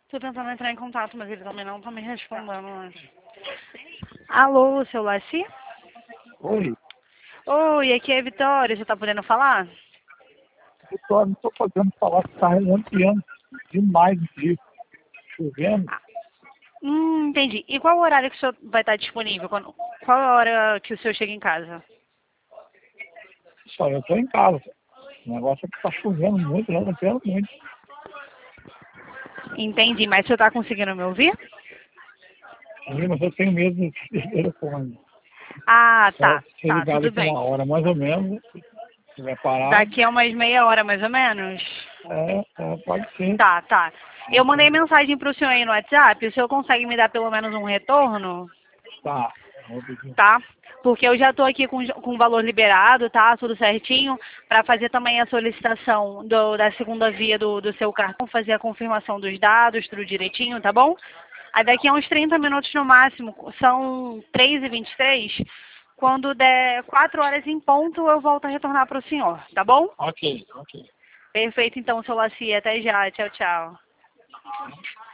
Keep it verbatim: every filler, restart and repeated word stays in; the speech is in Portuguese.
Tô tentando entrar em contato, mas ele também não tá me respondendo. Mas... Alô, seu Laci? Oi, Oi, aqui é a Vitória, você tá podendo falar? Vitória, não estou podendo falar que está relampando demais aqui, chovendo. Hum, entendi. E qual o horário que o senhor vai estar disponível? Quando... Qual a hora que o senhor chega em casa? Só eu estou em casa. O negócio é que está chovendo muito, relampando muito. Entendi, mas o senhor tá conseguindo me ouvir? Sim, mas eu tenho medo de telefone. Ah, Só tá, ser tá, ligado tudo aqui bem. uma hora mais ou menos, se vai parar, Daqui a umas meia hora, mais ou menos? é, é, pode ser. Tá, tá. Eu mandei mensagem pro senhor aí no WhatsApp, o senhor consegue me dar pelo menos um retorno? Tá, vou pedir. Tá? Porque eu já estou aqui com, com o valor liberado, tá? Tudo certinho, para fazer também a solicitação do, da segunda via do, do seu cartão, fazer a confirmação dos dados, tudo direitinho, tá bom? Aí daqui a uns trinta minutos no máximo, são três e vinte e três, quando der quatro horas em ponto, eu volto a retornar para o senhor, tá bom? Ok, ok. Perfeito, então, seu Laci, até já, tchau, tchau.